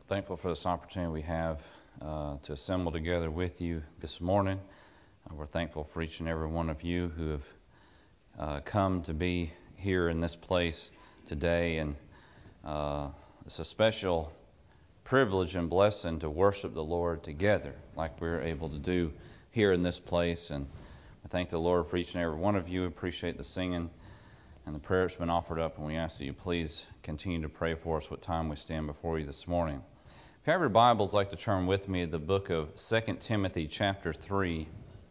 Thankful for this opportunity we have to assemble together with you this morning. We're thankful for each and every one of you who have come to be here in this place today, and it's a special privilege and blessing to worship the Lord together like we're able to do here in this place. And I thank the Lord for each and every one of you. Appreciate the singing and the prayer that's been offered up, and we ask that you please continue to pray for us what time we stand before you this morning. If you have your Bibles, I'd like to turn with me to the book of 2 Timothy chapter 3.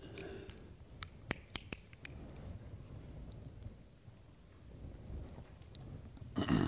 I'd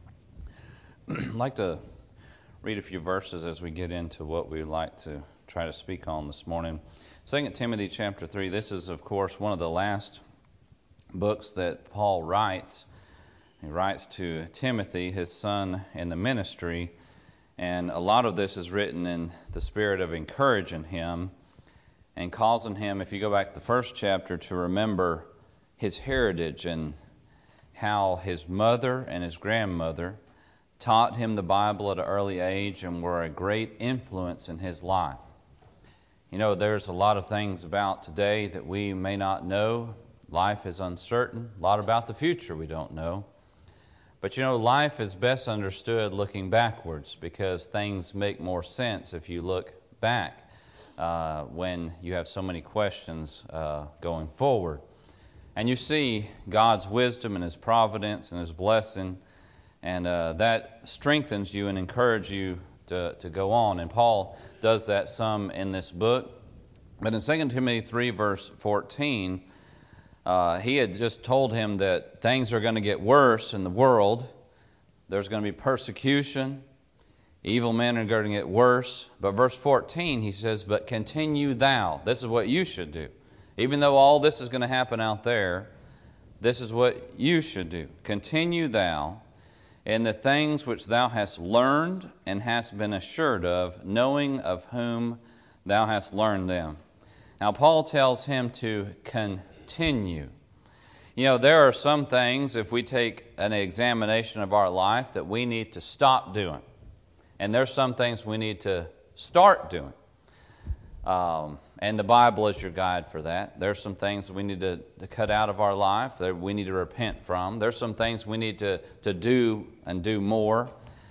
like to read a few verses as we get into what we'd like to try to speak on this morning. 2 Timothy chapter 3, this is, of course, one of the last books that Paul writes. He writes to Timothy, his son in the ministry, and a lot of this is written in the spirit of encouraging him and causing him, if you go back to the first chapter, to remember his heritage and how his mother and his grandmother taught him the Bible at an early age and were a great influence in his life. You know, there's a lot of things about today that we may not know. Life is uncertain. A lot about the future we don't know. But you know, life is best understood looking backwards, because things make more sense if you look back when you have so many questions going forward. And you see God's wisdom and His providence and His blessing, and that strengthens you and encourages you to go on. And Paul does that some in this book. But in 2 Timothy 3, verse 14, he had just told him that things are going to get worse in the world. There's going to be persecution. Evil men are going to get worse. But verse 14, he says, "But continue thou." This is what you should do. Even though all this is going to happen out there, this is what you should do. "Continue thou in the things which thou hast learned and hast been assured of, knowing of whom thou hast learned them." Now, Paul tells him to continue. You know, there are some things, if we take an examination of our life, that we need to stop doing. And there's some things we need to start doing. And the Bible is your guide for that. There's some things we need to cut out of our life that we need to repent from. There's some things we need to do and do more.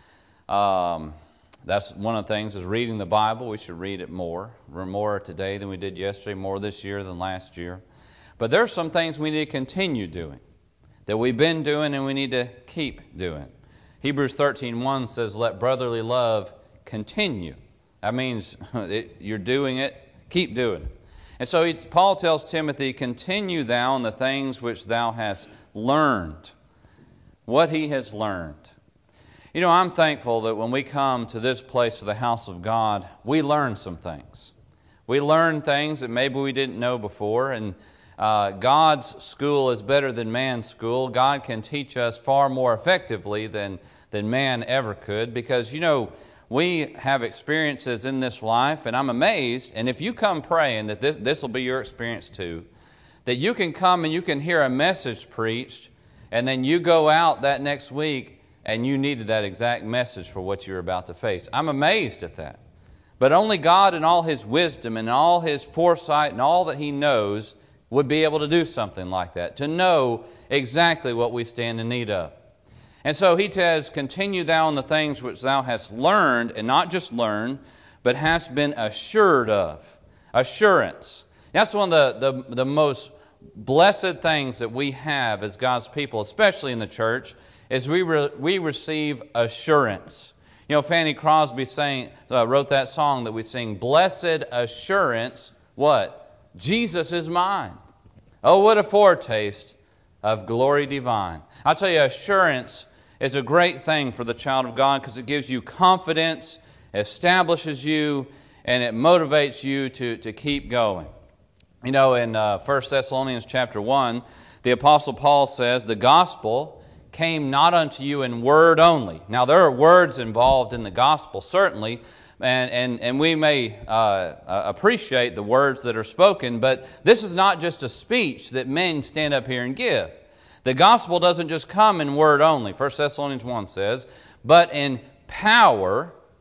That's one of the things is reading the Bible. We should read it more. We're more today than we did yesterday, more this year than last year. But there are some things we need to continue doing, that we've been doing and we need to keep doing. Hebrews 13:1 says, "Let brotherly love continue." That means you're doing it, keep doing it. And so Paul tells Timothy, "Continue thou in the things which thou hast learned." What he has learned. You know, I'm thankful that when we come to this place of the house of God, we learn some things. We learn things that maybe we didn't know before, and God's school is better than man's school. God can teach us far more effectively than man ever could, because, you know, we have experiences in this life, and I'm amazed, and if you come praying that this will be your experience too, that you can come and you can hear a message preached, and then you go out that next week and you needed that exact message for what you're about to face. I'm amazed at that. But only God in all His wisdom and all His foresight and all that He knows would be able to do something like that, to know exactly what we stand in need of. And so he says, "Continue thou in the things which thou hast learned," and not just learned, but hast been assured of. Assurance. That's one of the most blessed things that we have as God's people, especially in the church, is we receive assurance. You know, Fanny Crosby wrote that song that we sing, "Blessed assurance," what? "Jesus is mine. Oh, what a foretaste of glory divine." I'll tell you, assurance is a great thing for the child of God, because it gives you confidence, establishes you, and it motivates you to keep going. You know, in 1 Thessalonians chapter 1, the Apostle Paul says, "The gospel came not unto you in word only." Now, there are words involved in the gospel, certainly, and we may appreciate the words that are spoken, but this is not just a speech that men stand up here and give. The gospel doesn't just come in word only. 1 Thessalonians 1 says, "But in power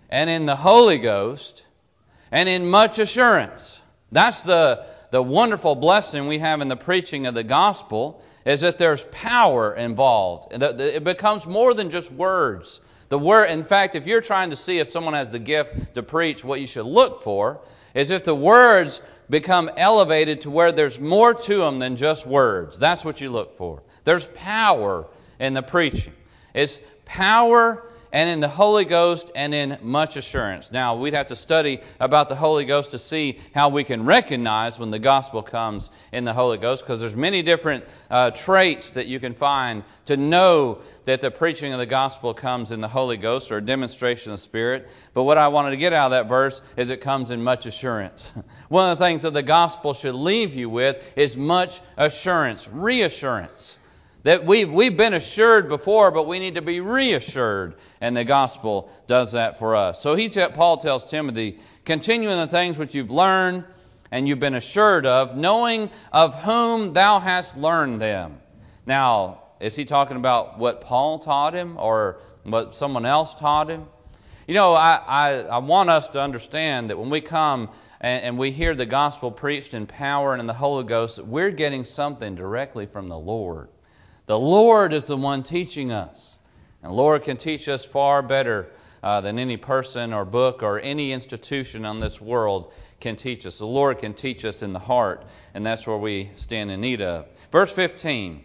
and in the Holy Ghost, and in much assurance. That's the wonderful blessing we have in the preaching of the gospel, is that there's power involved. It becomes more than just words. The word, in fact, if you're trying to see if someone has the gift to preach, what you should look for is if the words become elevated to where there's more to them than just words. That's what you look for. There's power in the preaching. It's power and in the Holy Ghost and in much assurance. Now, we'd have to study about the Holy Ghost to see how we can recognize when the gospel comes in the Holy Ghost, because there's many different traits that you can find to know that the preaching of the gospel comes in the Holy Ghost, or a demonstration of the Spirit. But what I wanted to get out of that verse is it comes in much assurance. One of the things that the gospel should leave you with is much assurance, reassurance. That we've been assured before, but we need to be reassured, and the gospel does that for us. So Paul tells Timothy, continue in the things which you've learned and you've been assured of, knowing of whom thou hast learned them. Now, is he talking about what Paul taught him or what someone else taught him? You know, I want us to understand that when we come and we hear the gospel preached in power and in the Holy Ghost, we're getting something directly from the Lord. The Lord is the one teaching us. And the Lord can teach us far better than any person or book or any institution on this world can teach us. The Lord can teach us in the heart, and that's where we stand in need of. Verse 15,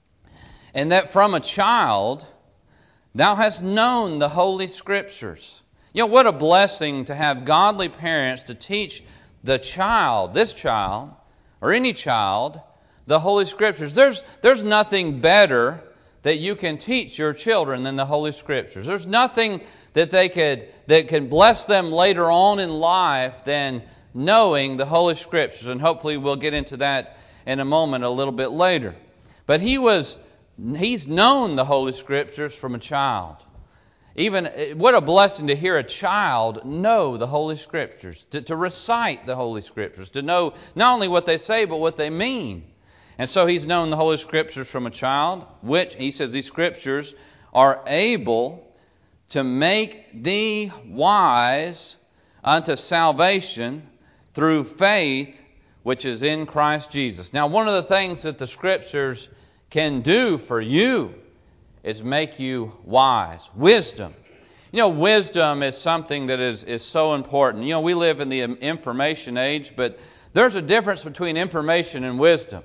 and that from a child thou hast known the Holy Scriptures. You know, what a blessing to have godly parents to teach the child, this child, or any child, the Holy Scriptures. There's nothing better that you can teach your children than the Holy Scriptures. There's nothing that can bless them later on in life than knowing the Holy Scriptures. And hopefully we'll get into that in a moment a little bit later. But he's known the Holy Scriptures from a child. Even what a blessing to hear a child know the Holy Scriptures, to recite the Holy Scriptures, to know not only what they say but what they mean. And so he's known the Holy Scriptures from a child, which, he says, these Scriptures are able to make thee wise unto salvation through faith which is in Christ Jesus. Now, one of the things that the Scriptures can do for you is make you wise. Wisdom. You know, wisdom is something that is so important. You know, we live in the information age, but there's a difference between information and wisdom.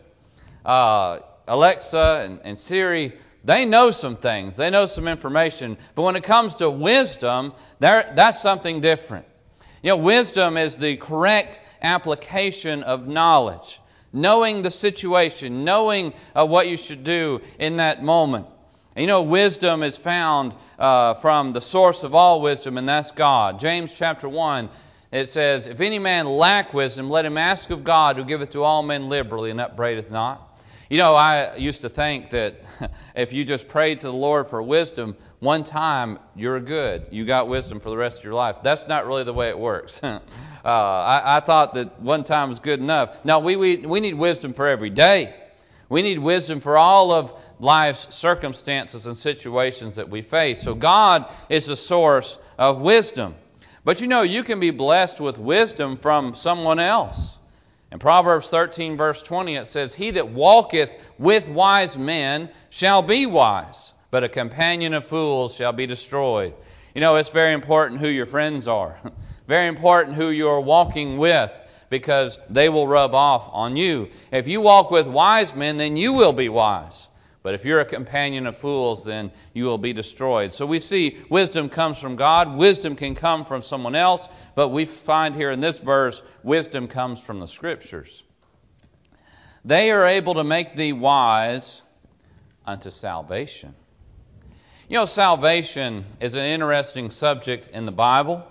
Alexa and Siri, they know some things. They know some information. But when it comes to wisdom, that's something different. You know, wisdom is the correct application of knowledge. Knowing the situation, knowing what you should do in that moment. And you know, wisdom is found from the source of all wisdom, and that's God. James chapter 1, it says, if any man lack wisdom, let him ask of God, who giveth to all men liberally, and upbraideth not. You know, I used to think that if you just prayed to the Lord for wisdom one time, you're good. You got wisdom for the rest of your life. That's not really the way it works. I thought that one time was good enough. No, we need wisdom for every day. We need wisdom for all of life's circumstances and situations that we face. So God is the source of wisdom. But you know, you can be blessed with wisdom from someone else. In Proverbs 13, verse 20, it says, he that walketh with wise men shall be wise, but a companion of fools shall be destroyed. You know, it's very important who your friends are. Very important who you're walking with, because they will rub off on you. If you walk with wise men, then you will be wise. But if you're a companion of fools, then you will be destroyed. So we see wisdom comes from God. Wisdom can come from someone else. But we find here in this verse, wisdom comes from the Scriptures. They are able to make thee wise unto salvation. You know, salvation is an interesting subject in the Bible.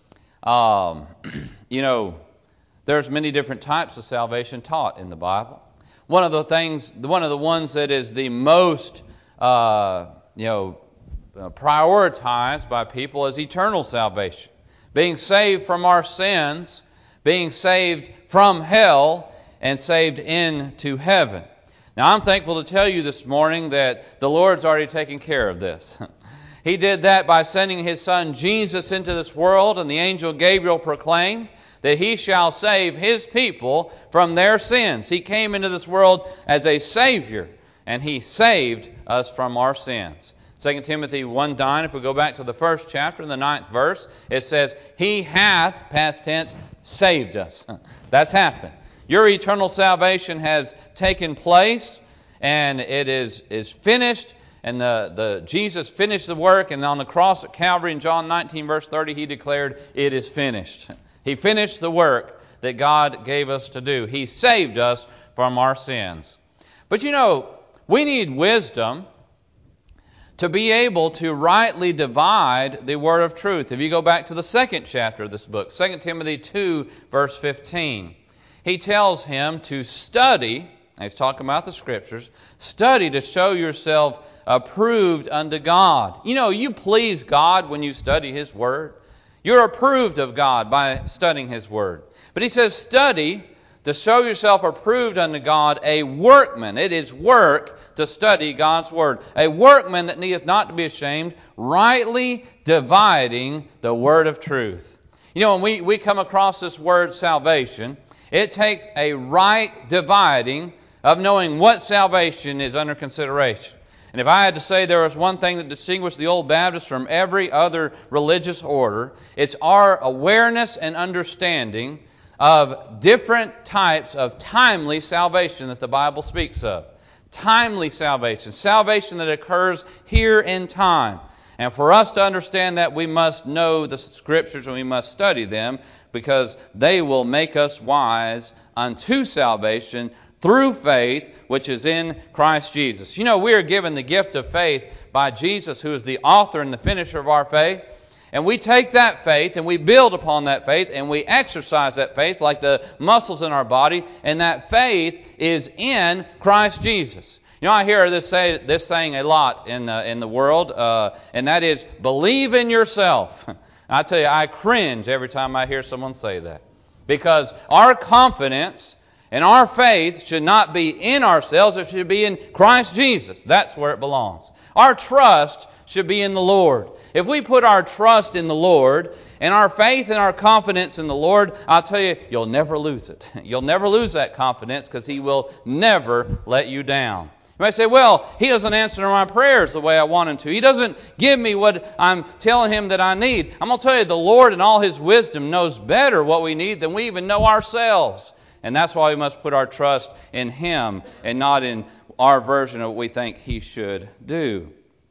You know, there's many different types of salvation taught in the Bible. One of the ones that is the most, prioritized by people is eternal salvation. Being saved from our sins, being saved from hell, and saved into heaven. Now, I'm thankful to tell you this morning that the Lord's already taken care of this. He did that by sending His Son Jesus into this world, and the angel Gabriel proclaimed that He shall save His people from their sins. He came into this world as a Savior, and He saved us from our sins. 2 Timothy 1:9, if we go back to the first chapter, in the 9th verse, it says, He hath, past tense, saved us. That's happened. Your eternal salvation has taken place, and it is finished. And Jesus finished the work, and on the cross at Calvary in John 19, verse 30, He declared, it is finished. He finished the work that God gave us to do. He saved us from our sins. But we need wisdom to be able to rightly divide the word of truth. If you go back to the 2nd chapter of this book, 2 Timothy 2, verse 15, he tells him to study. He's talking about the Scriptures. Study to show yourself approved unto God. You please God when you study His Word. You're approved of God by studying His Word. But he says, study to show yourself approved unto God, a workman. It is work to study God's Word. A workman that needeth not to be ashamed, rightly dividing the word of truth. When we come across this word salvation, it takes a right dividing of knowing what salvation is under consideration. And if I had to say there was one thing that distinguished the Old Baptists from every other religious order, it's our awareness and understanding of different types of timely salvation that the Bible speaks of. Timely salvation. Salvation that occurs here in time. And for us to understand that, we must know the Scriptures and we must study them, because they will make us wise unto salvation through faith, which is in Christ Jesus. We are given the gift of faith by Jesus, who is the author and the finisher of our faith. And we take that faith and we build upon that faith and we exercise that faith like the muscles in our body. And that faith is in Christ Jesus. I hear this saying a lot in the world, and that is, believe in yourself. I tell you, I cringe every time I hear someone say that. Because our confidence and our faith should not be in ourselves. It should be in Christ Jesus. That's where it belongs. Our trust should be in the Lord. If we put our trust in the Lord and our faith and our confidence in the Lord, I'll tell you, you'll never lose it. You'll never lose that confidence, because He will never let you down. You might say, well, He doesn't answer my prayers the way I want Him to. He doesn't give me what I'm telling Him that I need. I'm going to tell you, the Lord in all His wisdom knows better what we need than we even know ourselves. And that's why we must put our trust in Him and not in our version of what we think He should do.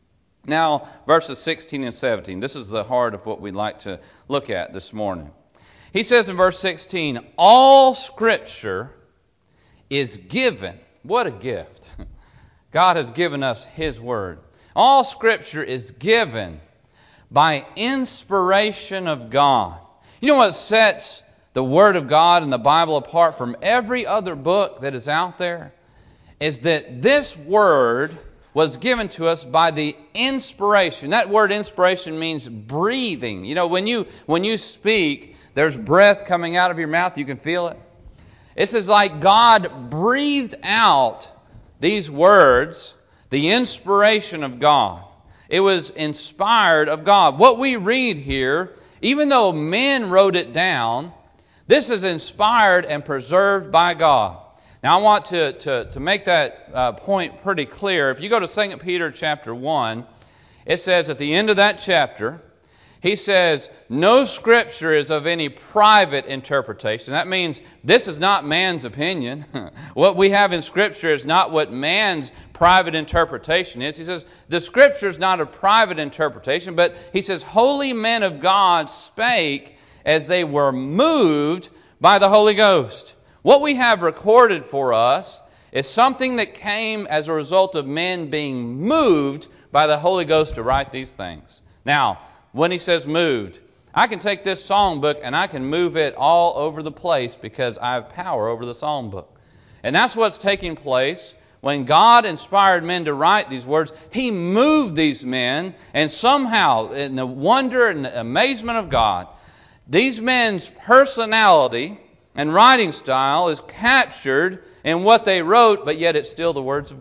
Now, verses 16 and 17. This is the heart of what we'd like to look at this morning. He says in verse 16, all Scripture is given. What a gift. God has given us His Word. All Scripture is given by inspiration of God. You know what sets the Word of God and the Bible apart from every other book that is out there? Is that this Word was given to us by the inspiration. That word inspiration means breathing. When you speak, there's breath coming out of your mouth. You can feel it. It's as like God breathed out these words, the inspiration of God. It was inspired of God. What we read here, even though men wrote it down, this is inspired and preserved by God. Now I want to make that point pretty clear. If you go to 2 Peter chapter 1, it says at the end of that chapter, he says, no Scripture is of any private interpretation. That means this is not man's opinion. What we have in Scripture is not what man's private interpretation is. He says, the Scripture is not a private interpretation, but he says, holy men of God spake as they were moved by the Holy Ghost. What we have recorded for us is something that came as a result of men being moved by the Holy Ghost to write these things. Now, when he says moved, I can take this songbook and I can move it all over the place because I have power over the songbook. And that's what's taking place when God inspired men to write these words. He moved these men, and somehow, in the wonder and the amazement of God, these men's personality and writing style is captured in what they wrote, but yet it's still the words of God.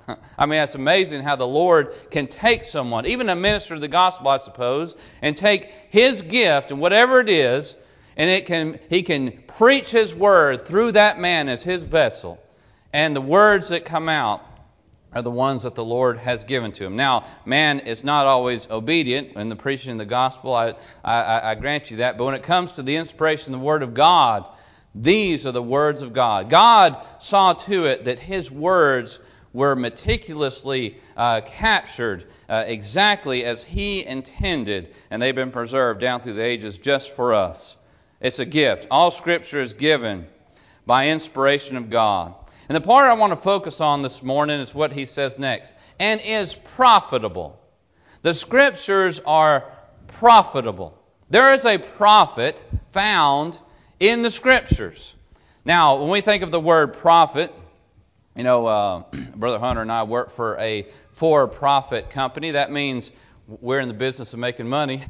I mean, it's amazing how the Lord can take someone, even a minister of the gospel, I suppose, and take his gift and whatever it is, and he can preach his word through that man as his vessel. And the words that come out are the ones that the Lord has given to him. Now, man is not always obedient in the preaching of the gospel. I grant you that. But when it comes to the inspiration of the Word of God, these are the words of God. God saw to it that his words were meticulously captured exactly as he intended, and they've been preserved down through the ages just for us. It's a gift. All Scripture is given by inspiration of God. And the part I want to focus on this morning is what he says next. And is profitable. The Scriptures are profitable. There is a profit found in the Scriptures. Now, when we think of the word profit, Brother Hunter and I work for a for-profit company. That means we're in the business of making money.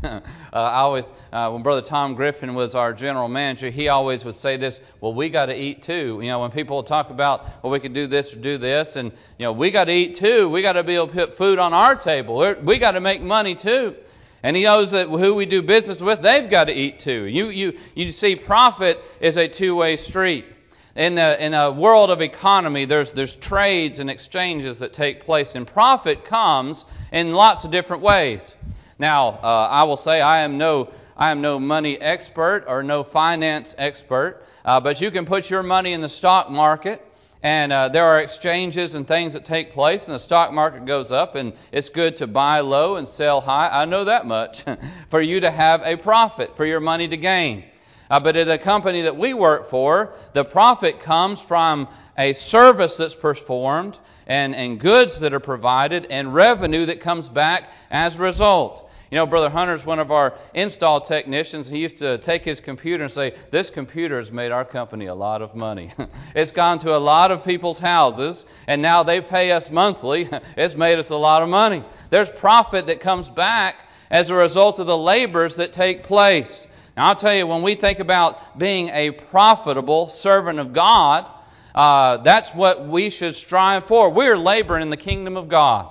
When Brother Tom Griffin was our general manager, he always would say this, well, we got to eat too. When people talk about, well, we could do this or do this, and, we got to eat too. We got to be able to put food on our table. We got to make money too. And he knows that who we do business with, they've got to eat too. You see, profit is a two-way street. In a world of economy, there's trades and exchanges that take place, and profit comes in lots of different ways. Now, I will say I am no money expert or no finance expert, but you can put your money in the stock market, and there are exchanges and things that take place, and the stock market goes up, and it's good to buy low and sell high. I know that much for you to have a profit, for your money to gain. But at a company that we work for, the profit comes from a service that's performed and goods that are provided and revenue that comes back as a result. Brother Hunter's one of our install technicians. He used to take his computer and say, this computer has made our company a lot of money. It's gone to a lot of people's houses, and now they pay us monthly. It's made us a lot of money. There's profit that comes back as a result of the labors that take place. Now, I'll tell you, when we think about being a profitable servant of God, that's what we should strive for. We're laboring in the kingdom of God.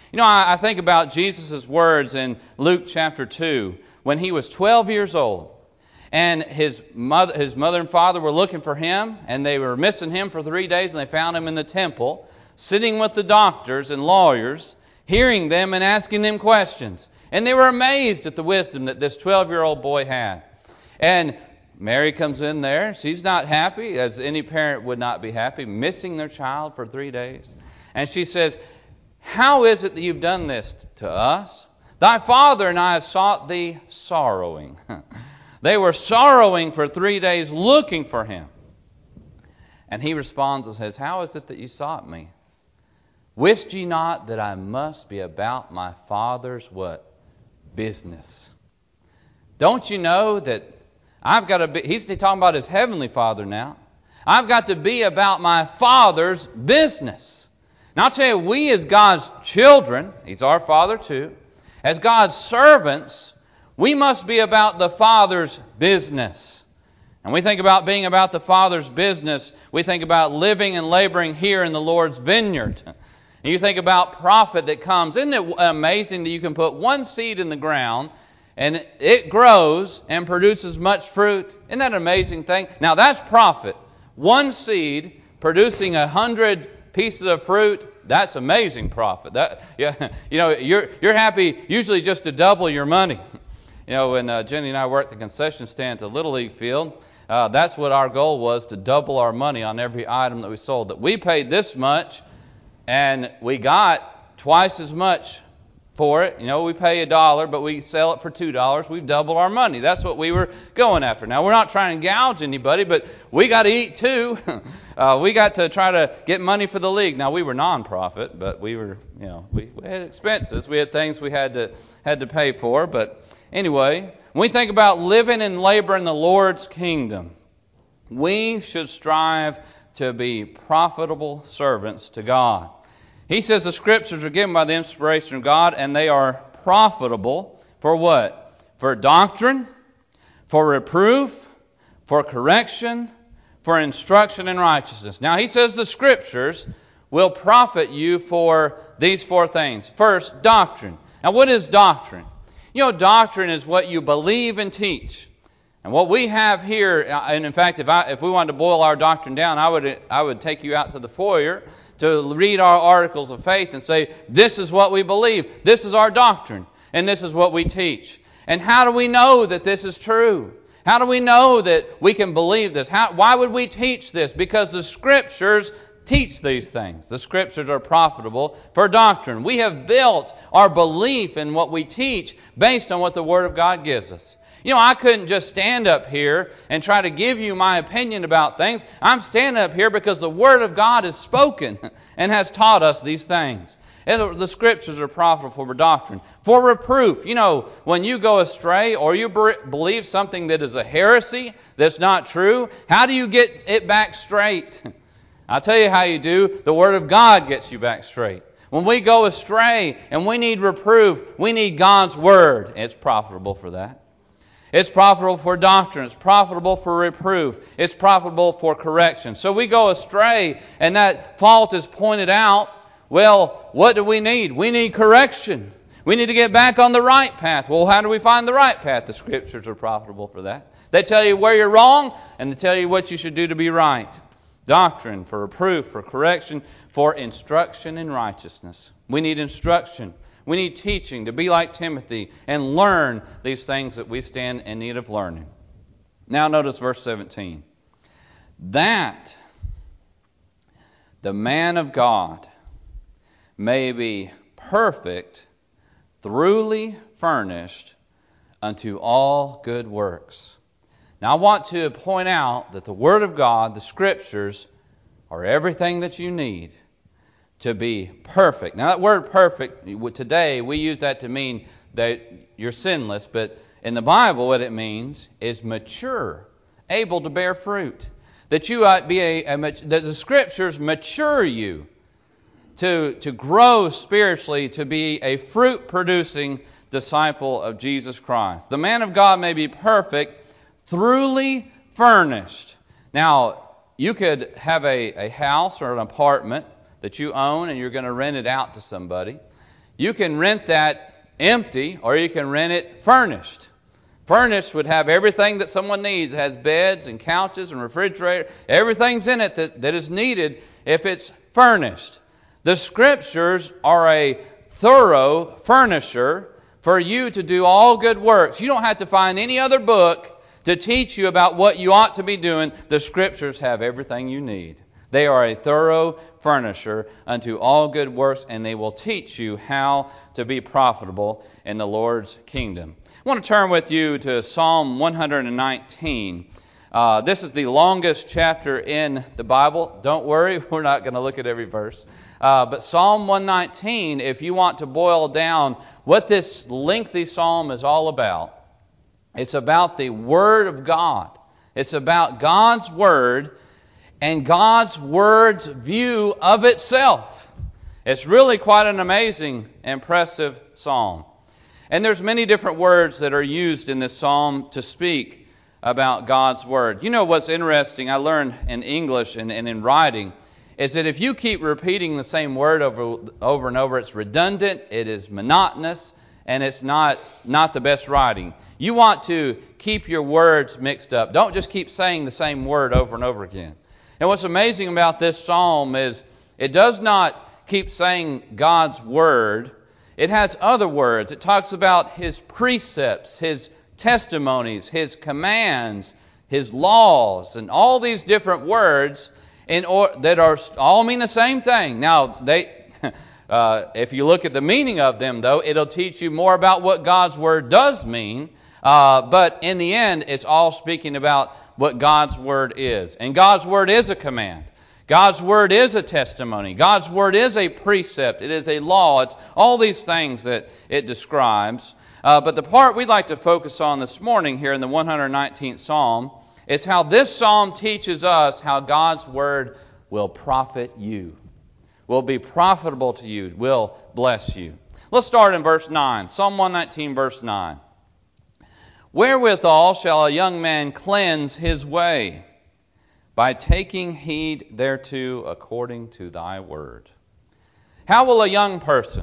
I think about Jesus' words in Luke chapter 2 when he was 12 years old. And his mother and father were looking for him, and they were missing him for 3 days, and they found him in the temple, sitting with the doctors and lawyers, hearing them and asking them questions. And they were amazed at the wisdom that this 12-year-old boy had. And Mary comes in there. She's not happy, as any parent would not be happy, missing their child for 3 days. And she says, how is it that you've done this to us? Thy father and I have sought thee sorrowing. They were sorrowing for 3 days looking for him. And he responds and says, how is it that you sought me? Wist ye not that I must be about my Father's what? Business. Don't you know that I've got to be, he's talking about his heavenly Father now. I've got to be about my Father's business. Now I'll tell you, we as God's children, he's our Father too, as God's servants, we must be about the Father's business. And we think about being about the Father's business, we think about living and laboring here in the Lord's vineyard. And you think about profit that comes. Isn't it amazing that you can put one seed in the ground and it grows and produces much fruit? Isn't that an amazing thing? Now that's profit. One seed producing 100 pieces of fruit, that's amazing profit. You're happy usually just to double your money. When Jenny and I worked the concession stand at the Little League field, that's what our goal was, to double our money on every item that we sold. That we paid this much and we got twice as much for it. We pay $1, but we sell it for $2. We've doubled our money. That's what we were going after. Now, we're not trying to gouge anybody, but we got to eat too. We got to try to get money for the league. Now, we were non-profit, but we were, we had expenses. We had things we had to pay for. But anyway, when we think about living and labor in the Lord's kingdom, we should strive to be profitable servants to God. He says the Scriptures are given by the inspiration of God, and they are profitable for what? For doctrine, for reproof, for correction, for instruction in righteousness. Now, he says the Scriptures. will profit you for these four things. First, doctrine. Now, what is doctrine? You know, doctrine is what you believe and teach. And what we have here, and in fact, if we wanted to boil our doctrine down, I would take you out to the foyer to read our articles of faith and say, this is what we believe, this is our doctrine, and this is what we teach. And how do we know that this is true? How do we know that we can believe this? Why would we teach this? Because the Scriptures teach these things. The Scriptures are profitable for doctrine. We have built our belief in what we teach based on what the Word of God gives us. You know, I couldn't just stand up here and try to give you my opinion about things. I'm standing up here because the Word of God is spoken and has taught us these things. And the Scriptures are profitable for doctrine. For reproof. You know, when you go astray or you believe something that is a heresy, that's not true, how do you get it back straight? I'll tell you how you do. The Word of God gets you back straight. When we go astray and we need reproof, we need God's Word. It's profitable for that. It's profitable for doctrine. It's profitable for reproof. It's profitable for correction. So we go astray and that fault is pointed out. Well, what do we need? We need correction. We need to get back on the right path. Well, how do we find the right path? The Scriptures are profitable for that. They tell you where you're wrong and they tell you what you should do to be right. Doctrine, for reproof, for correction, for instruction in righteousness. We need instruction. We need teaching to be like Timothy and learn these things that we stand in need of learning. Now notice verse 17. That the man of God may be perfect, thoroughly furnished unto all good works. Now I want to point out that the Word of God, the Scriptures, are everything that you need to be perfect. Now that word perfect, today we use that to mean that you're sinless, but in the Bible what it means is mature, able to bear fruit. That you ought be that the Scriptures mature you to grow spiritually, to be a fruit-producing disciple of Jesus Christ. The man of God may be perfect, thoroughly furnished. Now, you could have a house or an apartment that you own and you're going to rent it out to somebody. You can rent that empty or you can rent it furnished. Furnished would have everything that someone needs. It has beds and couches and refrigerator. Everything's in it that is needed if it's furnished. The Scriptures are a thorough furnisher for you to do all good works. You don't have to find any other book to teach you about what you ought to be doing. The Scriptures have everything you need. They are a thorough furnisher unto all good works, and they will teach you how to be profitable in the Lord's kingdom. I want to turn with you to Psalm 119. This is the longest chapter in the Bible. Don't worry, we're not going to look at every verse. But Psalm 119, if you want to boil down what this lengthy psalm is all about, it's about the Word of God. It's about God's Word and God's Word's view of itself. It's really quite an amazing, impressive psalm. And there's many different words that are used in this psalm to speak about God's Word. You know what's interesting, I learned in English and in writing, is that if you keep repeating the same word over and over, it's redundant, it is monotonous, and it's not the best writing. You want to keep your words mixed up. Don't just keep saying the same word over and over again. And what's amazing about this psalm is it does not keep saying God's Word. It has other words. It talks about His precepts, His testimonies, His commands, His laws, and all these different words that are all mean the same thing. Now, if you look at the meaning of them, though, it'll teach you more about what God's Word does mean. But in the end, it's all speaking about what God's Word is. And God's Word is a command. God's Word is a testimony. God's Word is a precept. It is a law. It's all these things that it describes. But the part we'd like to focus on this morning here in the 119th Psalm is how this psalm teaches us how God's Word will profit you, will be profitable to you, will bless you. Let's start in verse 9. Psalm 119, verse 9. Wherewithal shall a young man cleanse his way? by taking heed thereto according to thy word. How will a young person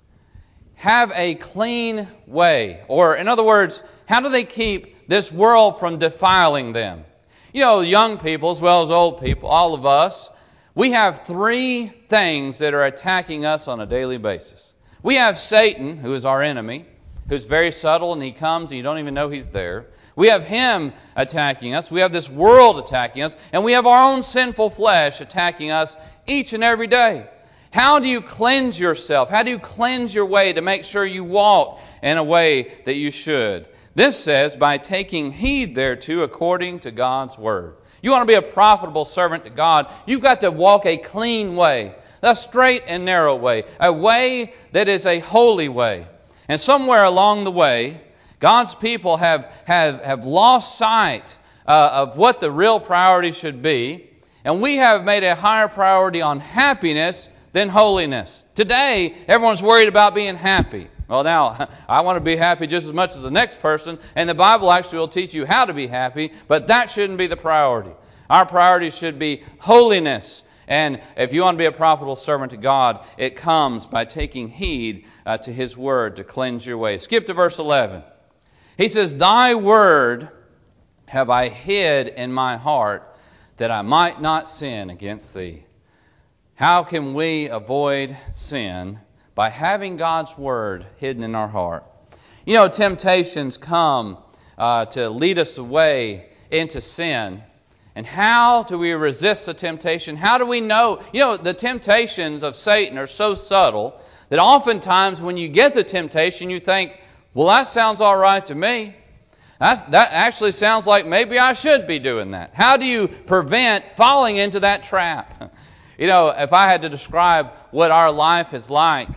have a clean way? Or, in other words, how do they keep this world from defiling them? You know, young people as well as old people, all of us, we have three things that are attacking us on a daily basis. We have Satan, who is our enemy, who's very subtle, and he comes and you don't even know he's there. We have him attacking us. We have this world attacking us. And we have our own sinful flesh attacking us each and every day. How do you cleanse yourself? How do you cleanse your way to make sure you walk in a way that you should? This says, by taking heed thereto according to God's word. You want to be a profitable servant to God, you've got to walk a clean way, a straight and narrow way, a way that is a holy way. And somewhere along the way, God's people have lost sight of what the real priority should be, and we have made a higher priority on happiness than holiness. Today, everyone's worried about being happy. Well, now, I want to be happy just as much as the next person, and the Bible actually will teach you how to be happy, but that shouldn't be the priority. Our priority should be holiness. And if you want to be a profitable servant to God, it comes by taking heed to His Word to cleanse your way. Skip to verse 11. He says, Thy Word have I hid in my heart, that I might not sin against Thee. How can we avoid sin? By having God's Word hidden in our heart. You know, temptations come to lead us away into sin. And how do we resist the temptation? How do we know? You know, the temptations of Satan are so subtle that oftentimes when you get the temptation, you think, well, that sounds all right to me. That actually sounds like maybe I should be doing that. How do you prevent falling into that trap? You know, if I had to describe what our life is like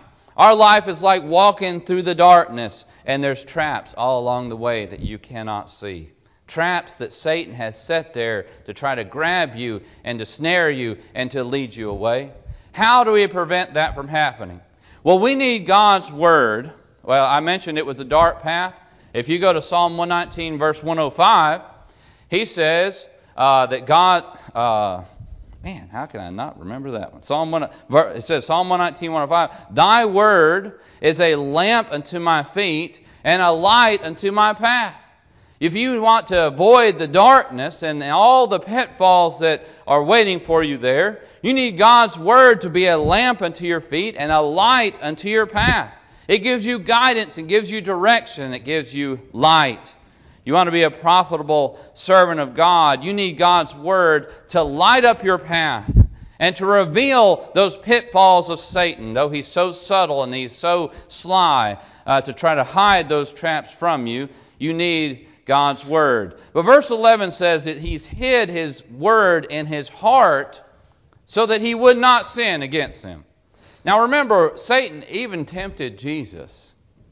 walking through the darkness, and there's traps all along the way that you cannot see. Traps that Satan has set there to try to grab you and to snare you and to lead you away. How do we prevent that from happening? Well, we need God's Word. Well, I mentioned it was a dark path. If you go to Psalm 119, verse 105, he says that God... Man, how can I not remember that one? It says, Psalm 119, 105, Thy word is a lamp unto my feet and a light unto my path. If you want to avoid the darkness and all the pitfalls that are waiting for you there, you need God's word to be a lamp unto your feet and a light unto your path. It gives you guidance, it gives you direction, it gives you light. You want to be a profitable servant of God, you need God's Word to light up your path and to reveal those pitfalls of Satan, though he's so subtle and he's so sly to try to hide those traps from you. You need God's Word. But verse 11 says that he's hid his Word in his heart so that he would not sin against him. Now remember, Satan even tempted Jesus.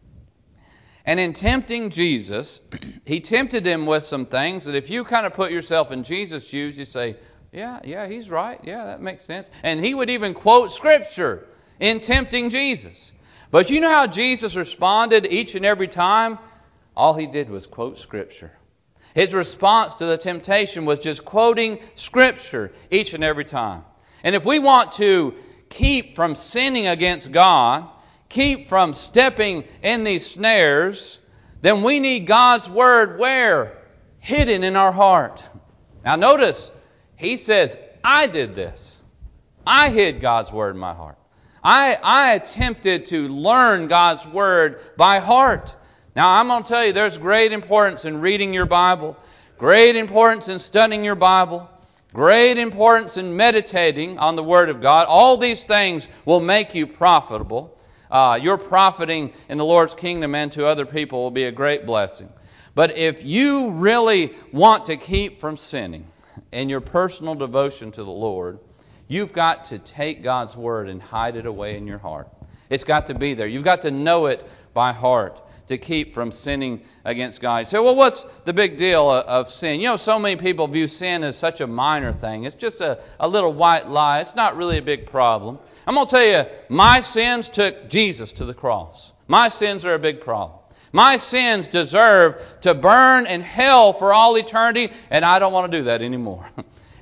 And in tempting Jesus, he tempted him with some things that if you kind of put yourself in Jesus' shoes, you say, yeah, he's right. Yeah, that makes sense. And he would even quote Scripture in tempting Jesus. But you know how Jesus responded each and every time? All he did was quote Scripture. His response to the temptation was just quoting Scripture each and every time. And if we want to keep from sinning against God, keep from stepping in these snares, then we need God's Word where? Hidden in our heart. Now notice, he says, I did this. I hid God's Word in my heart. I attempted to learn God's Word by heart. Now I'm going to tell you, there's great importance in reading your Bible, great importance in studying your Bible, great importance in meditating on the Word of God. All these things will make you profitable. Your profiting in the Lord's kingdom and to other people will be a great blessing. But if you really want to keep from sinning in your personal devotion to the Lord, you've got to take God's Word and hide it away in your heart. It's got to be there. You've got to know it by heart to keep from sinning against God. You say, well, what's the big deal of sin? You know, so many people view sin as such a minor thing. It's just a little white lie. It's not really a big problem. I'm going to tell you, my sins took Jesus to the cross. My sins are a big problem. My sins deserve to burn in hell for all eternity, and I don't want to do that anymore.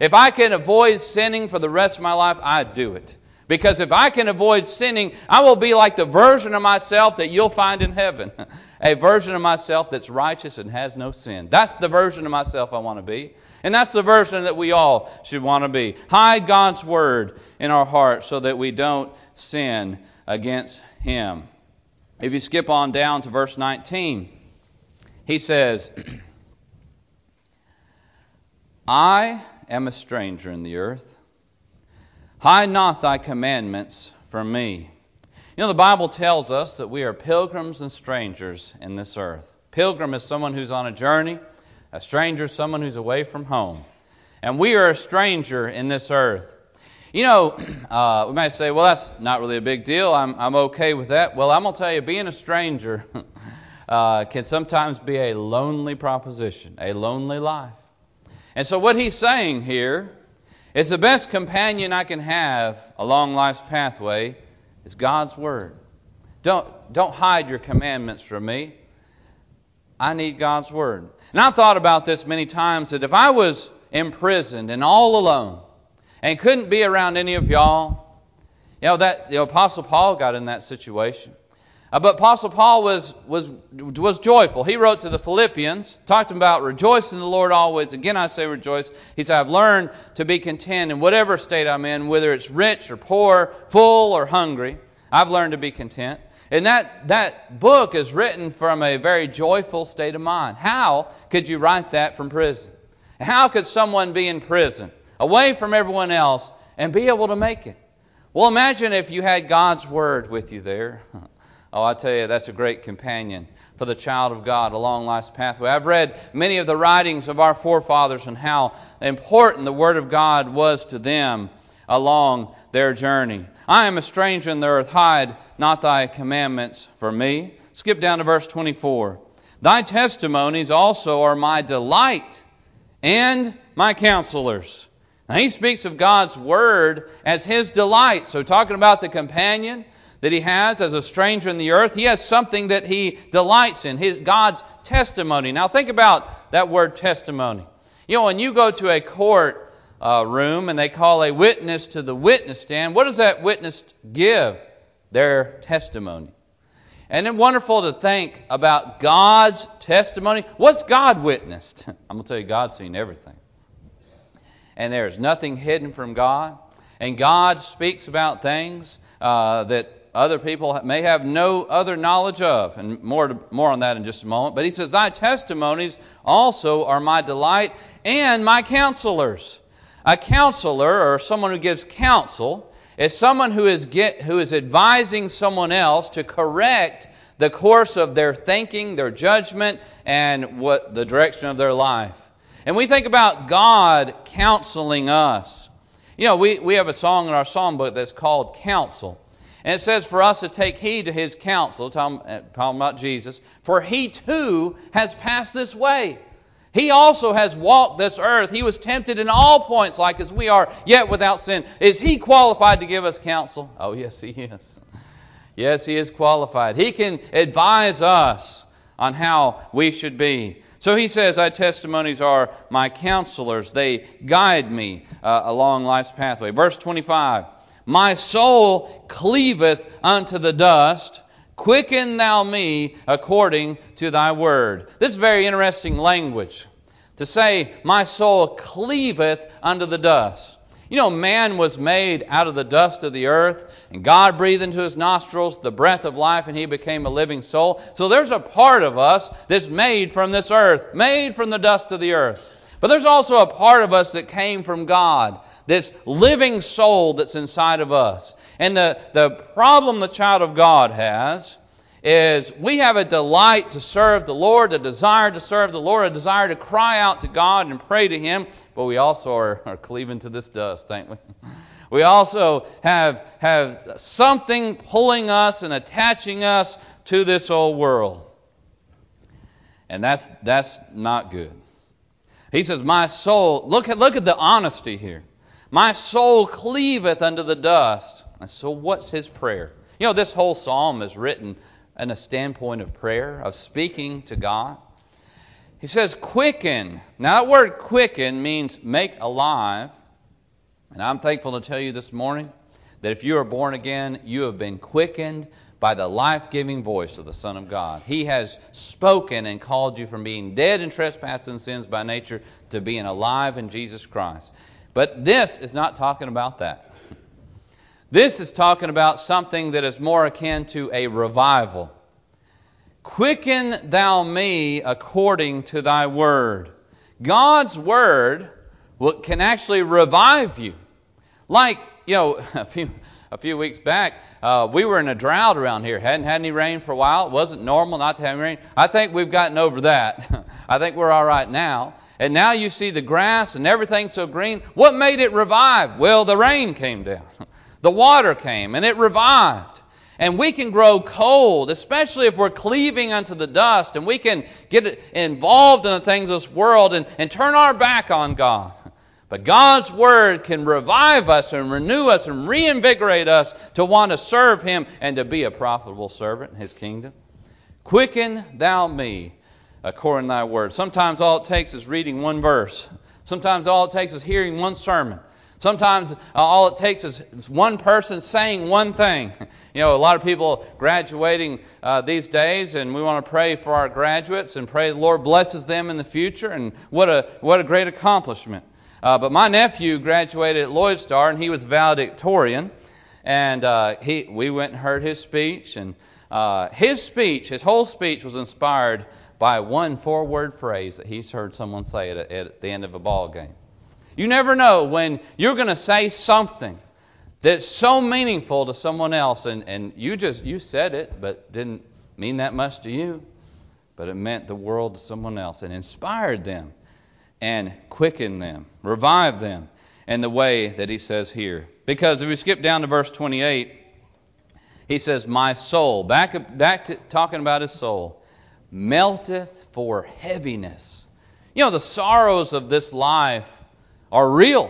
If I can avoid sinning for the rest of my life, I do it. Because if I can avoid sinning, I will be like the version of myself that you'll find in heaven. A version of myself that's righteous and has no sin. That's the version of myself I want to be. And that's the version that we all should want to be. Hide God's Word in our hearts so that we don't sin against Him. If you skip on down to verse 19, he says, I am a stranger in the earth. Hide not thy commandments from me. You know, the Bible tells us that we are pilgrims and strangers in this earth. Pilgrim is someone who's on a journey. A stranger is someone who's away from home. And we are a stranger in this earth. You know, we might say, well, that's not really a big deal. I'm okay with that. Well, I'm going to tell you, being a stranger can sometimes be a lonely proposition, a lonely life. And so what he's saying here is the best companion I can have along life's pathway is God's Word. Don't hide your commandments from me. I need God's Word. And I've thought about this many times, that if I was imprisoned and all alone and couldn't be around any of y'all, that the Apostle Paul got in that situation. But Apostle Paul was joyful. He wrote to the Philippians, talked about rejoice in the Lord always. Again, I say rejoice. He said, I've learned to be content in whatever state I'm in, whether it's rich or poor, full or hungry. I've learned to be content. And that book is written from a very joyful state of mind. How could you write that from prison? How could someone be in prison, away from everyone else, and be able to make it? Well, imagine if you had God's Word with you there. Oh, I tell you, that's a great companion for the child of God along life's pathway. I've read many of the writings of our forefathers and how important the Word of God was to them along their journey. I am a stranger in the earth. Hide not thy commandments from me. Skip down to verse 24. Thy testimonies also are my delight and my counselors. Now he speaks of God's Word as his delight. So talking about the companion that he has as a stranger in the earth, he has something that he delights in, God's testimony. Now think about that word testimony. You know, when you go to a court room and they call a witness to the witness stand, what does that witness give? Their testimony. And it's wonderful to think about God's testimony. What's God witnessed? I'm going to tell you, God's seen everything. And there's nothing hidden from God. And God speaks about things that other people may have no other knowledge of. And more on that in just a moment. But he says, thy testimonies also are my delight and my counselors. A counselor, or someone who gives counsel, is someone who is advising someone else to correct the course of their thinking, their judgment, and what the direction of their life. And we think about God counseling us. You know, we have a song in our psalm book that's called Counsel. And it says for us to take heed to His counsel, talking about Jesus, for He too has passed this way. He also has walked this earth. He was tempted in all points like as we are, yet without sin. Is He qualified to give us counsel? Oh, yes, He is. Yes, He is qualified. He can advise us on how we should be. So he says, thy testimonies are my counselors. They guide me along life's pathway. Verse 25, my soul cleaveth unto the dust. Quicken thou me according to thy word. This is very interesting language. To say, my soul cleaveth unto the dust. You know, man was made out of the dust of the earth, and God breathed into his nostrils the breath of life, and he became a living soul. So there's a part of us that's made from this earth, made from the dust of the earth. But there's also a part of us that came from God, this living soul that's inside of us. And the problem the child of God has is we have a delight to serve the Lord, a desire to serve the Lord, a desire to cry out to God and pray to Him, but we also are cleaving to this dust, ain't we? We also have something pulling us and attaching us to this old world. And that's not good. He says, my soul, look at the honesty here. My soul cleaveth unto the dust. And so what's his prayer? You know, this whole psalm is written in a standpoint of prayer, of speaking to God. He says, quicken. Now, that word quicken means make alive. And I'm thankful to tell you this morning that if you are born again, you have been quickened by the life-giving voice of the Son of God. He has spoken and called you from being dead in trespasses and sins by nature to being alive in Jesus Christ. But this is not talking about that. This is talking about something that is more akin to a revival. Quicken thou me according to thy word. God's word can actually revive you. Like, a few weeks back, we were in a drought around here. Hadn't had any rain for a while. It wasn't normal not to have rain. I think we've gotten over that. I think we're all right now. And now you see the grass and everything so green. What made it revive? Well, the rain came down. The water came and it revived. And we can grow cold, especially if we're cleaving unto the dust, and we can get involved in the things of this world and turn our back on God. But God's Word can revive us and renew us and reinvigorate us to want to serve Him and to be a profitable servant in His kingdom. Quicken thou me according to thy word. Sometimes all it takes is reading one verse. Sometimes all it takes is hearing one sermon. Sometimes all it takes is one person saying one thing. A lot of people graduating these days, and we want to pray for our graduates and pray the Lord blesses them in the future. And what a great accomplishment. But my nephew graduated at Lloyd Star, and he was valedictorian. And we went and heard his speech. And his whole speech was inspired by one 4-word phrase that he's heard someone say at the end of a ball game. You never know when you're going to say something that's so meaningful to someone else, and you said it, but didn't mean that much to you, but it meant the world to someone else and inspired them and quickened them, revived them in the way that he says here. Because if we skip down to verse 28, he says, my soul, back to talking about his soul, melteth for heaviness. The sorrows of this life are real.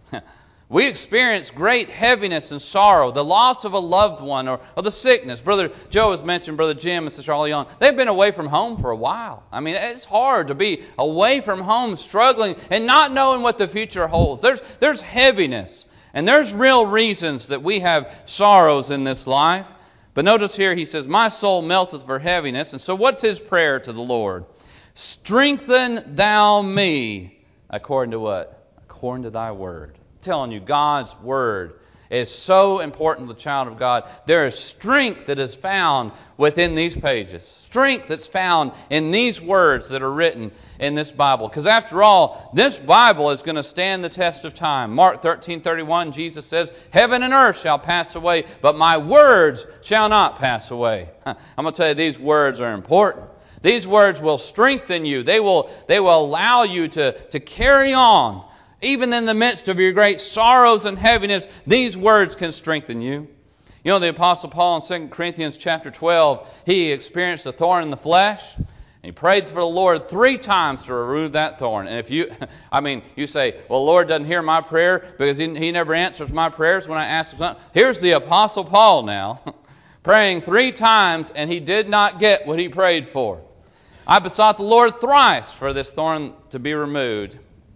We experience great heaviness and sorrow, the loss of a loved one or the sickness. Brother Joe has mentioned Brother Jim and Sister Charlie Young. They've been away from home for a while. I mean, it's hard to be away from home, struggling and not knowing what the future holds. There's heaviness, and there's real reasons that we have sorrows in this life. But notice here he says, my soul melteth for heaviness. And so what's his prayer to the Lord? Strengthen thou me according to what? According to thy word. I'm telling you, God's word is so important to the child of God. There is strength that is found within these pages. Strength that's found in these words that are written in this Bible. Because after all, this Bible is going to stand the test of time. Mark 13:31, Jesus says, heaven and earth shall pass away, but my words shall not pass away. I'm going to tell you, these words are important. These words will strengthen you. They will allow you to carry on. Even in the midst of your great sorrows and heaviness, these words can strengthen you. The Apostle Paul in 2 Corinthians chapter 12, he experienced a thorn in the flesh. And he prayed for the Lord 3 times to remove that thorn. And if you say, well, the Lord doesn't hear my prayer because He never answers my prayers when I ask Him something. Here's the Apostle Paul now, praying 3 times, and he did not get what he prayed for. I besought the Lord thrice for this thorn to be removed.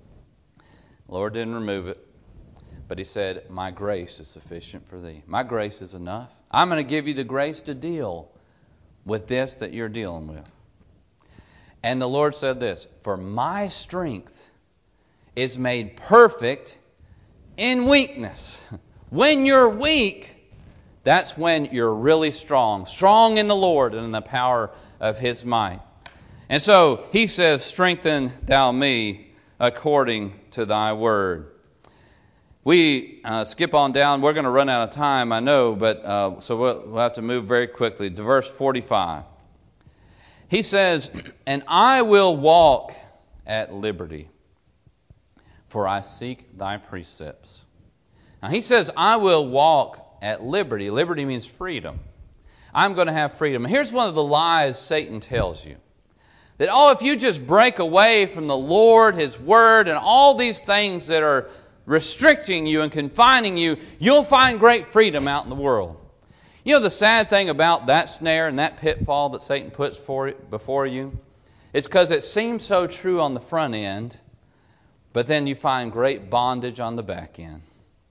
The Lord didn't remove it, but He said, my grace is sufficient for thee. My grace is enough. I'm going to give you the grace to deal with this that you're dealing with. And the Lord said this, for my strength is made perfect in weakness. When you're weak, that's when you're really strong. Strong in the Lord and in the power of His might. And so He says, strengthen thou me according to thy word. We skip on down. We're going to run out of time, I know, but so we'll have to move very quickly to verse 45. He says, and I will walk at liberty, for I seek thy precepts. Now he says, I will walk at liberty. Liberty means freedom. I'm going to have freedom. And here's one of the lies Satan tells you. That, if you just break away from the Lord, His Word, and all these things that are restricting you and confining you, you'll find great freedom out in the world. The sad thing about that snare and that pitfall that Satan puts before you It's because it seems so true on the front end, but then you find great bondage on the back end.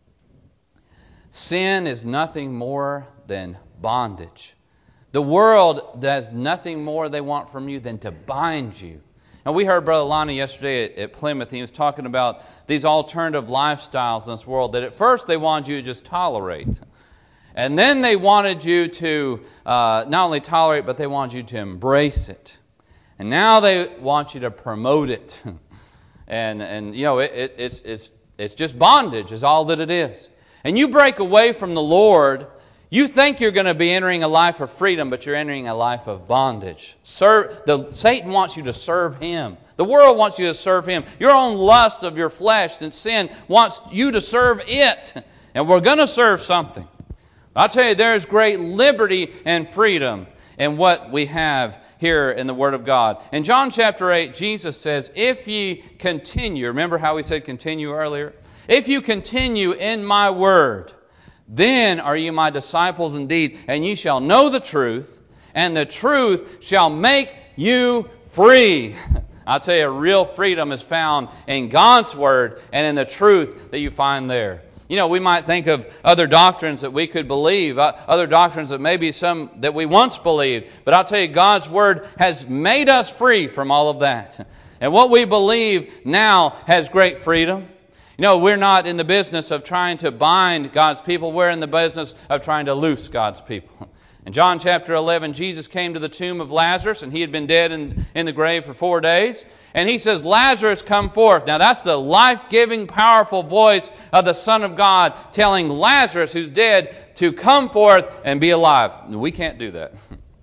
Sin is nothing more than bondage. The world does nothing more they want from you than to bind you. Now, we heard Brother Lonnie yesterday at Plymouth. He was talking about these alternative lifestyles in this world that at first they wanted you to just tolerate. And then they wanted you to not only tolerate, but they wanted you to embrace it. And now they want you to promote it. and you know, it's just bondage is all that it is. And you break away from the Lord, you think you're going to be entering a life of freedom, but you're entering a life of bondage. Satan wants you to serve him. The world wants you to serve him. Your own lust of your flesh and sin wants you to serve it. And we're going to serve something. I'll tell you, there is great liberty and freedom in what we have here in the Word of God. In John chapter 8, Jesus says, if ye continue, remember how we said continue earlier? If you continue in my word, then are ye my disciples indeed, and ye shall know the truth, and the truth shall make you free. I'll tell you, real freedom is found in God's Word and in the truth that you find there. You know, we might think of other doctrines that we could believe, other doctrines that maybe some that we once believed, but I'll tell you, God's Word has made us free from all of that. And what we believe now has great freedom. You know, we're not in the business of trying to bind God's people. We're in the business of trying to loose God's people. In John chapter 11, Jesus came to the tomb of Lazarus, and he had been dead in the grave for 4 days. And he says, Lazarus, come forth. Now that's the life-giving, powerful voice of the Son of God telling Lazarus, who's dead, to come forth and be alive. We can't do that.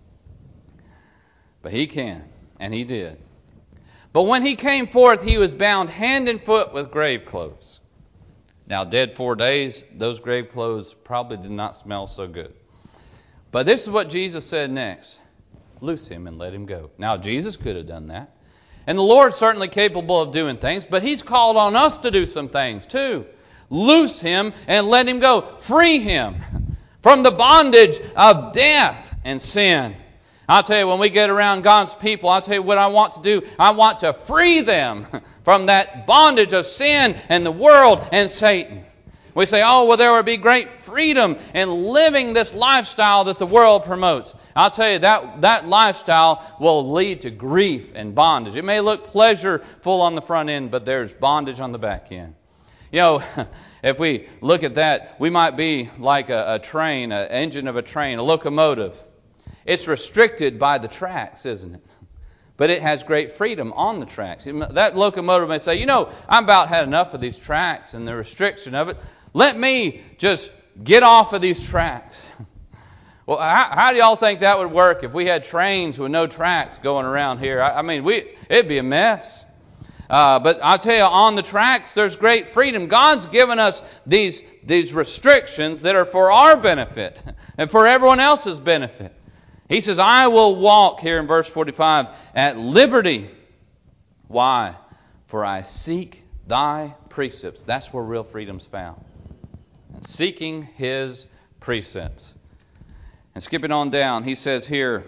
But he can, and he did. But when he came forth, he was bound hand and foot with grave clothes. Now, dead 4 days, those grave clothes probably did not smell so good. But this is what Jesus said next. Loose him and let him go. Now, Jesus could have done that. And the Lord's certainly capable of doing things, but He's called on us to do some things too. Loose him and let him go. Free him from the bondage of death and sin. I'll tell you, when we get around God's people, I'll tell you what I want to do. I want to free them from that bondage of sin and the world and Satan. We say, oh, well, there would be great freedom in living this lifestyle that the world promotes. I'll tell you, that lifestyle will lead to grief and bondage. It may look pleasureful on the front end, but there's bondage on the back end. You know, if we look at that, we might be like a train, an engine of a train, a locomotive. It's restricted by the tracks, isn't it? But it has great freedom on the tracks. That locomotive may say, you know, I'm about had enough of these tracks and the restriction of it. Let me just get off of these tracks. Well, how do y'all think that would work if we had trains with no tracks going around here? I mean, it'd be a mess. But I'll tell you, on the tracks, there's great freedom. God's given us these restrictions that are for our benefit and for everyone else's benefit. He says, I will walk, here in verse 45, at liberty. Why? For I seek thy precepts. That's where real freedom's found. And seeking His precepts. And skipping on down, he says here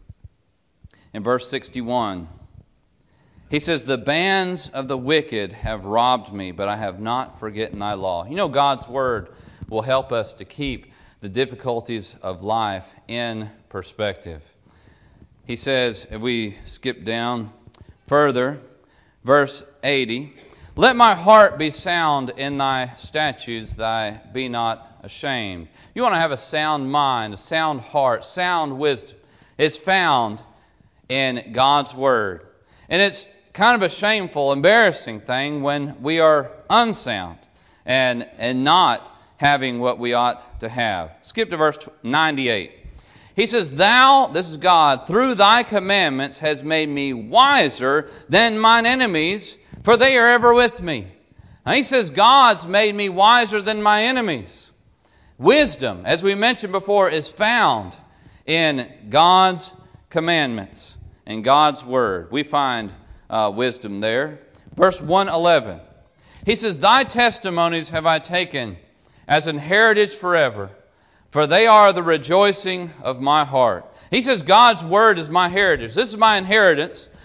in verse 61, he says, the bands of the wicked have robbed me, but I have not forgotten thy law. You know, God's Word will help us to keep the difficulties of life in perspective. He says, if we skip down further, verse 80, let my heart be sound in thy statutes, thy be not ashamed. You want to have a sound mind, a sound heart, sound wisdom. It's found in God's Word. And it's kind of a shameful, embarrassing thing when we are unsound and not having what we ought to have. Skip to verse 98. He says, thou, this is God, through thy commandments has made me wiser than mine enemies, for they are ever with me. Now he says, God's made me wiser than my enemies. Wisdom, as we mentioned before, is found in God's commandments, in God's Word. We find wisdom there. Verse 111. He says, thy testimonies have I taken as an heritage forever, for they are the rejoicing of my heart. He says God's Word is my heritage. This is my inheritance.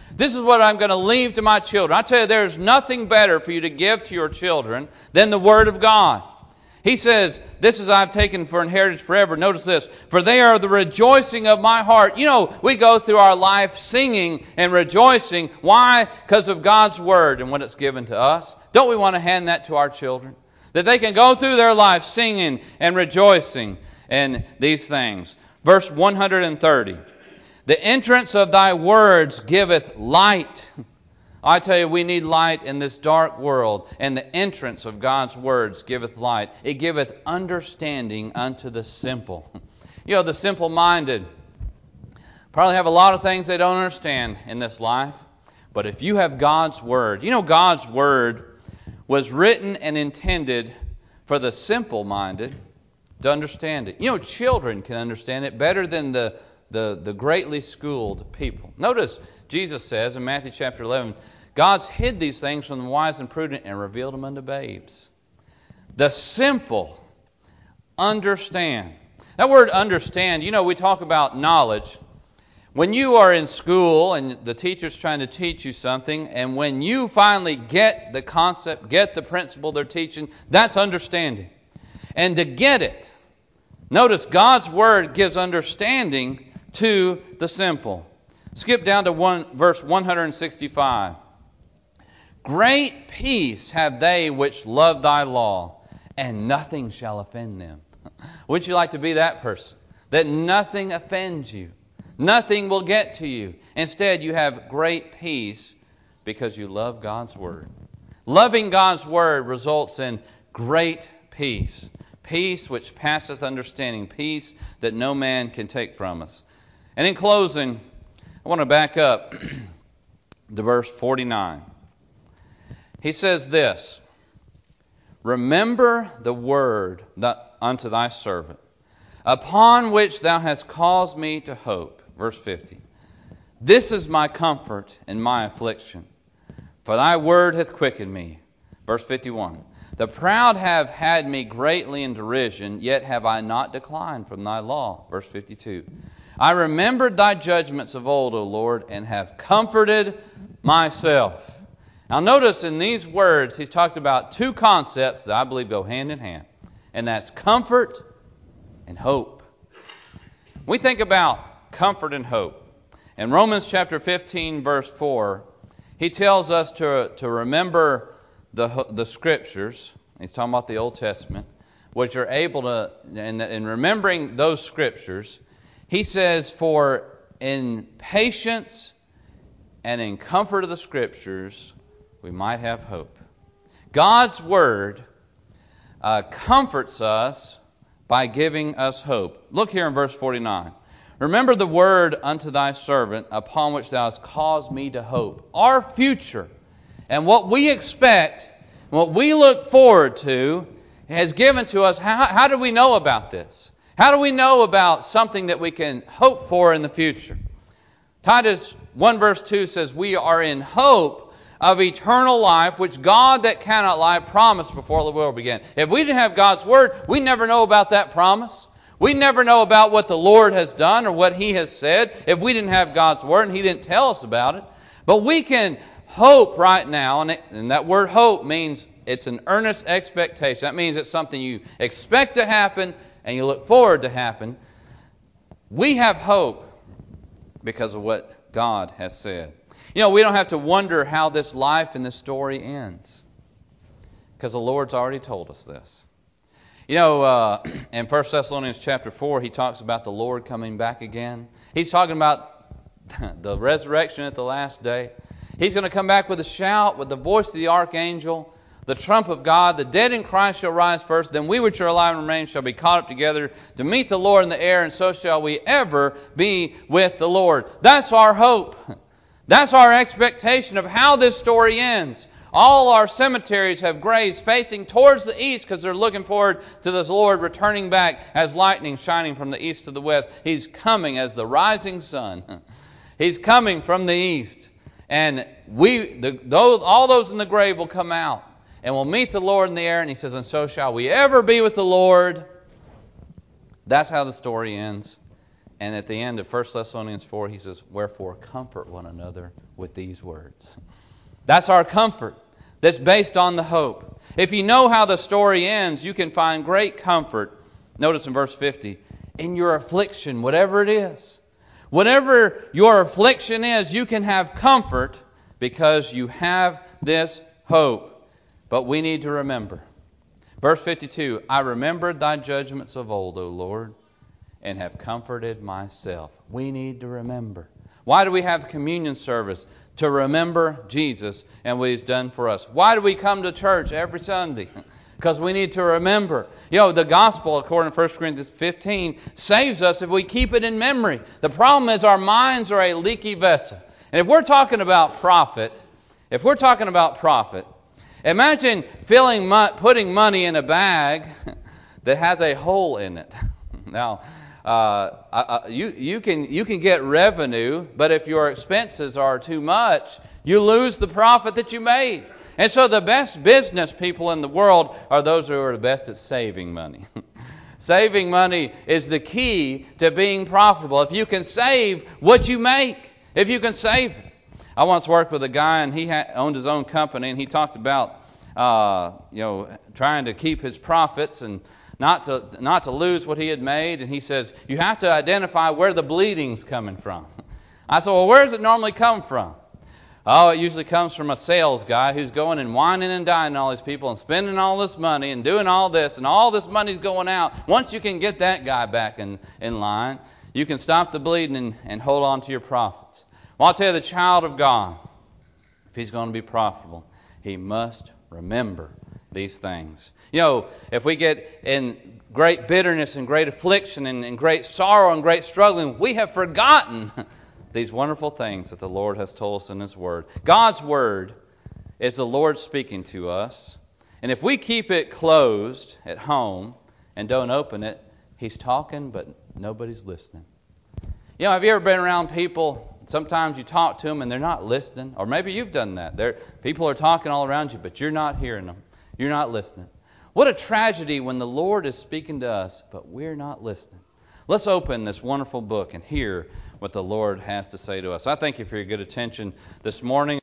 This is what I'm going to leave to my children. I tell you, there's nothing better for you to give to your children than the Word of God. He says, this is I've taken for inheritance forever. Notice this. For they are the rejoicing of my heart. You know, we go through our life singing and rejoicing. Why? Because of God's Word and what it's given to us. Don't we want to hand that to our children? That they can go through their life singing and rejoicing in these things. Verse 130. The entrance of thy words giveth light. I tell you, we need light in this dark world, and the entrance of God's words giveth light. It giveth understanding unto the simple. You know, the simple-minded probably have a lot of things they don't understand in this life. But if you have God's Word, you know God's Word was written and intended for the simple-minded to understand it. You know, children can understand it better than the greatly schooled people. Notice Jesus says in Matthew chapter 11, God's hid these things from the wise and prudent and revealed them unto babes. The simple understand. That word understand, you know, we talk about knowledge. When you are in school and the teacher's trying to teach you something, and when you finally get the concept, get the principle they're teaching, that's understanding. And to get it, notice God's Word gives understanding to the simple. Skip down to verse 165. Great peace have they which love thy law, and nothing shall offend them. Wouldn't you like to be that person? That nothing offends you. Nothing will get to you. Instead, you have great peace because you love God's Word. Loving God's Word results in great peace. Peace which passeth understanding. Peace that no man can take from us. And in closing, I want to back up to verse 49. He says this, remember the word unto thy servant, upon which thou hast caused me to hope. Verse 50. This is my comfort in my affliction, for thy word hath quickened me. Verse 51. The proud have had me greatly in derision, yet have I not declined from thy law. Verse 52. I remembered thy judgments of old, O Lord, and have comforted myself. Now notice in these words, he's talked about two concepts that I believe go hand in hand. And that's comfort and hope. We think about comfort and hope. In Romans chapter 15, verse 4, he tells us to remember the Scriptures. He's talking about the Old Testament, which are able to, in remembering those Scriptures, he says, for in patience and in comfort of the Scriptures, we might have hope. God's Word comforts us by giving us hope. Look here in verse 49. Remember the word unto thy servant, upon which thou hast caused me to hope. Our future and what we expect, what we look forward to, has given to us. How do we know about this? How do we know about something that we can hope for in the future? Titus 1 verse 2 says, we are in hope of eternal life, which God that cannot lie promised before the world began. If we didn't have God's Word, we never know about that promise. We never know about what the Lord has done or what He has said if we didn't have God's Word and He didn't tell us about it. But we can hope right now, and that word hope means it's an earnest expectation. That means it's something you expect to happen and you look forward to happen. We have hope because of what God has said. You know, we don't have to wonder how this life and this story ends, because the Lord's already told us this. You know, in 1 Thessalonians chapter 4, he talks about the Lord coming back again. He's talking about the resurrection at the last day. He's going to come back with a shout, with the voice of the archangel, the trump of God. The dead in Christ shall rise first. Then we which are alive and remain shall be caught up together to meet the Lord in the air, and so shall we ever be with the Lord. That's our hope. That's our expectation of how this story ends. All our cemeteries have graves facing towards the east because they're looking forward to this Lord returning back as lightning shining from the east to the west. He's coming as the rising sun. He's coming from the east. And all those in the grave will come out and will meet the Lord in the air. And he says, and so shall we ever be with the Lord. That's how the story ends. And at the end of 1 Thessalonians 4, he says, wherefore comfort one another with these words. That's our comfort that's based on the hope. If you know how the story ends, you can find great comfort. Notice in verse 50, in your affliction, whatever it is. Whatever your affliction is, you can have comfort because you have this hope. But we need to remember. Verse 52, I remembered thy judgments of old, O Lord, and have comforted myself. We need to remember. Why do we have communion service? To remember Jesus and what He's done for us. Why do we come to church every Sunday? Because we need to remember. The gospel, according to 1 Corinthians 15, saves us if we keep it in memory. The problem is our minds are a leaky vessel. And if we're talking about profit, imagine putting money in a bag that has a hole in it. Now, you can get revenue, but if your expenses are too much, you lose the profit that you made. And so the best business people in the world are those who are the best at saving money. Saving money is the key to being profitable. If you can save what you make, if you can save it. I once worked with a guy, and he owned his own company, and he talked about trying to keep his profits and not to lose what he had made. And he says, you have to identify where the bleeding's coming from. I said, well, where does it normally come from? Oh, it usually comes from a sales guy who's going and whining and dining all these people and spending all this money and doing all this, and all this money's going out. Once you can get that guy back in line, you can stop the bleeding and hold on to your profits. Well, I'll tell you, the child of God, if he's going to be profitable, he must remember these things. If we get in great bitterness and great affliction and great sorrow and great struggling, we have forgotten these wonderful things that the Lord has told us in His Word. God's Word is the Lord speaking to us. And if we keep it closed at home and don't open it, He's talking, but nobody's listening. Have you ever been around people, sometimes you talk to them and they're not listening? Or maybe you've done that. People are talking all around you, but you're not hearing them. You're not listening. What a tragedy when the Lord is speaking to us, but we're not listening. Let's open this wonderful book and hear what the Lord has to say to us. I thank you for your good attention this morning.